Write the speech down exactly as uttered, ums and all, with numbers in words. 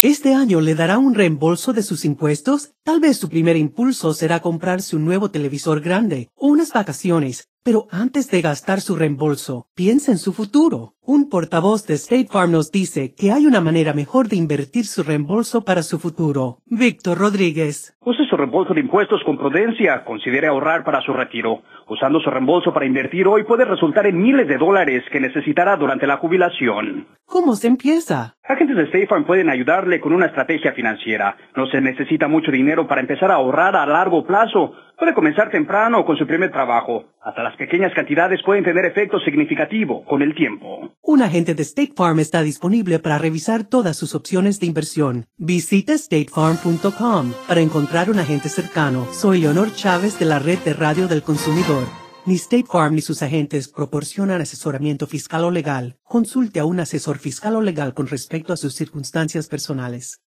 ¿Este año le dará un reembolso de sus impuestos? Tal vez su primer impulso será comprarse un nuevo televisor grande o unas vacaciones, pero antes de gastar su reembolso, piensa en su futuro. Un portavoz de State Farm nos dice que hay una manera mejor de invertir su reembolso para su futuro. Víctor Rodríguez. Use su reembolso de impuestos con prudencia. Considere ahorrar para su retiro. Usando su reembolso para invertir hoy puede resultar en miles de dólares que necesitará durante la jubilación. ¿Cómo se empieza? Agentes de State Farm pueden ayudarle con una estrategia financiera. No se necesita mucho dinero para empezar a ahorrar a largo plazo. Puede comenzar temprano con su primer trabajo. Hasta las pequeñas cantidades pueden tener efecto significativo con el tiempo. Un agente de State Farm está disponible para revisar todas sus opciones de inversión. Visita state farm punto com para encontrar un agente cercano. Soy Leonor Chávez de la Red de Radio del Consumidor. Ni State Farm ni sus agentes proporcionan asesoramiento fiscal o legal. Consulte a un asesor fiscal o legal con respecto a sus circunstancias personales.